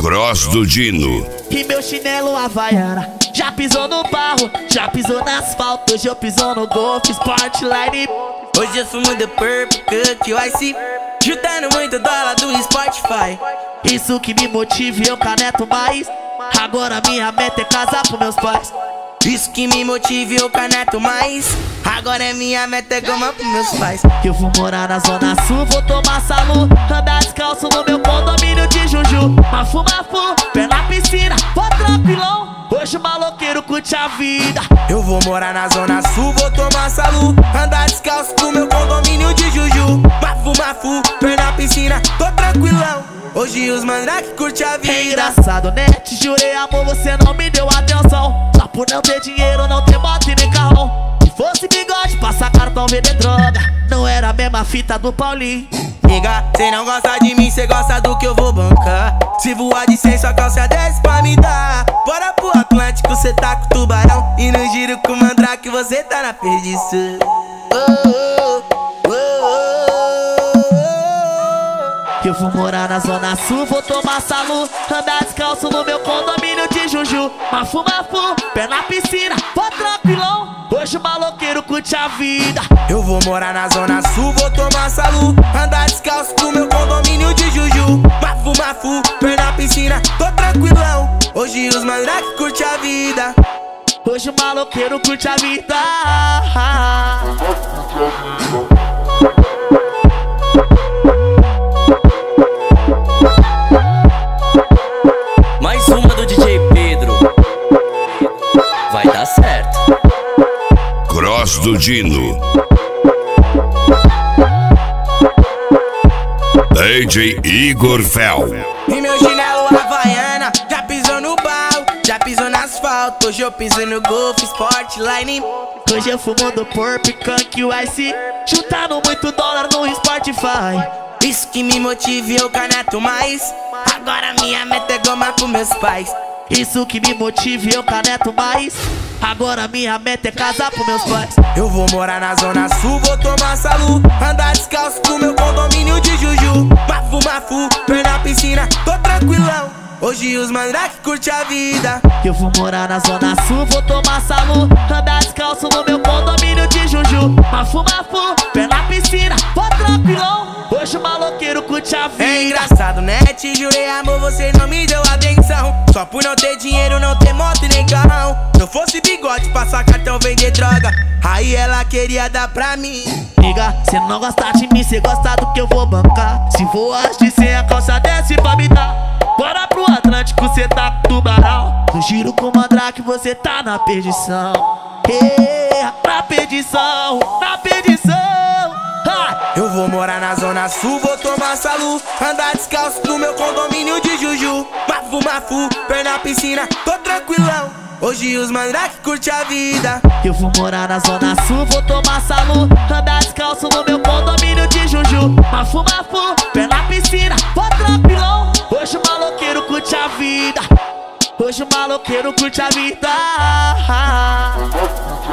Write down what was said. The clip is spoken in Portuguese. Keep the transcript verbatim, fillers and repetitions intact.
Cross do Dino. E meu chinelo havaiana já pisou no barro, já pisou no asfalto. Hoje eu piso no Golf Sportline. Hoje eu fumo The Purple Cut Ice, juntando muito dólar do Spotify. Isso que me motiva e eu caneto mais. Agora minha meta é casar pros meus pais. Isso que me motiva e eu caneto mais. Agora é minha meta é goma pros meus pais. Eu vou morar na Zona Sul, vou tomar salu, andar descalço no meu condomínio de Juju. Mafu, mafu, pé na piscina, vou tranquilão. Hoje o maloqueiro curte a vida. Eu vou morar na Zona Sul, vou tomar salu, andar descalço no meu condomínio de Juju. Mafu, mafu, pé na piscina, tô tranquilão. Hoje os mandrake curte a vida. É engraçado, né? Te jurei amor, você não me deu atenção. Só por não ter dinheiro, não ter moto e nem carrão. Se fosse bigode, passar cartão, vender droga. Não era a mesma fita do Paulinho. Nigga, cê não gosta de mim, cê gosta do que eu vou bancar. Se voar de cem, sua calça desce pra me dar. Bora pro Atlântico, cê tá com tubarão. E no giro com mandrake, você tá na perdição. Oh, oh, oh, oh. Eu vou morar na Zona Sul, vou tomar salu, andar descalço no meu condomínio de Juju. Mafu, mafu, pé na piscina, vou tranquilão. Hoje o maloqueiro curte a vida. Eu vou morar na Zona Sul, vou tomar salu, andar descalço no meu condomínio de Juju. Mafu, mafu, pé na piscina, tô tranquilão. Hoje os mandrake curte a vida. Hoje o maloqueiro curte a vida. Mais uma do D J Pedro. Vai dar certo. Cross do Dino. D J Igor Fel. E meu chinelo havaiana já pisou no barro, já pisou no asfalto. Hoje eu piso no Golf Sportline. Hoje eu fumo do Purple Cut Ice, juntando muito dólar no Spotify. Isso que me motiva e eu caneto mais. Agora minha meta é goma pros meus pais. Isso que me motiva e eu caneto mais. Agora minha meta é casar pros meus pais. Eu vou morar na Zona Sul, vou tomar salu, andar descalço no meu condomínio de Juju. Mafu, mafu, pé na piscina, tô tranquilão. Hoje os mandrake curte a vida. Eu vou morar na Zona Sul, vou tomar salu, andar descalço no meu condomínio de Juju. Mafu, mafu, pé na piscina, vou tranquilão. Hoje o maloqueiro curte a vida. É engraçado, né? Te jurei amor, você não me deu atenção. Só por não ter dinheiro, não ter moto e nem carrão. Se eu fosse bigode, passar cartão, vender droga, aí ela queria dar pra mim. Liga, cê não gosta de mim, cê gosta do que eu vou bancar. Se voar de cem, a calça desce pra me dar. Bora pro Atlântico, cê tá com tubarão. No giro com mandrake, você tá na perdição. Yeah, na perdição, na perdição. Ha! Eu vou morar na Zona Sul, vou tomar salu, andar descalço no meu condomínio de Juju. Mafu, mafu, pé na piscina, tô tranquilão. Hoje os mandrake curte a vida. Eu vou morar na Zona Sul, vou tomar salu, andar descalço no meu condomínio de Juju. Mafu, mafu, pé na piscina, vou tranquilão. Hoje o maloqueiro curte a vida. Hoje o maloqueiro curte a vida.